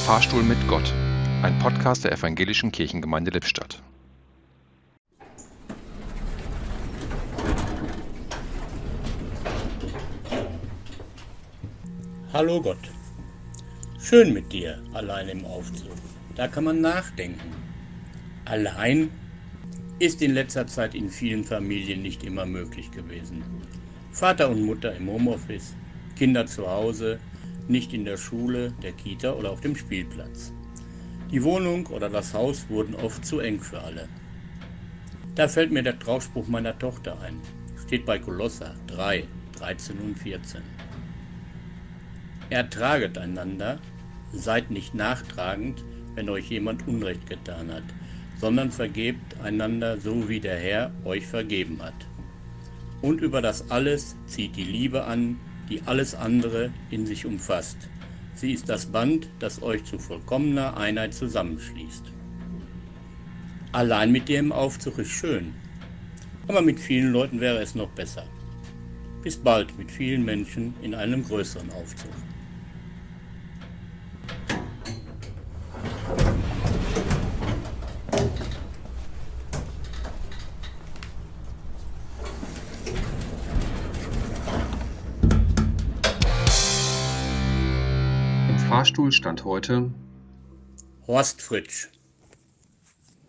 Fahrstuhl mit Gott, ein Podcast der Evangelischen Kirchengemeinde Lippstadt. Hallo Gott, schön mit dir, allein im Aufzug. Da kann man nachdenken. Allein ist in letzter Zeit in vielen Familien nicht immer möglich gewesen. Vater und Mutter im Homeoffice, Kinder zu Hause, nicht in der Schule, der Kita oder auf dem Spielplatz. Die Wohnung oder das Haus wurden oft zu eng für alle. Da fällt mir der Trauspruch meiner Tochter ein. Steht bei Kolosser 3, 13 und 14. Ertraget einander, seid nicht nachtragend, wenn euch jemand Unrecht getan hat, sondern vergebt einander, so wie der Herr euch vergeben hat. Und über das alles zieht die Liebe an, die alles andere in sich umfasst. Sie ist das Band, das euch zu vollkommener Einheit zusammenschließt. Allein mit dir im Aufzug ist schön, aber mit vielen Leuten wäre es noch besser. Bis bald mit vielen Menschen in einem größeren Aufzug. Im Fahrstuhl stand heute Horst Fritsch.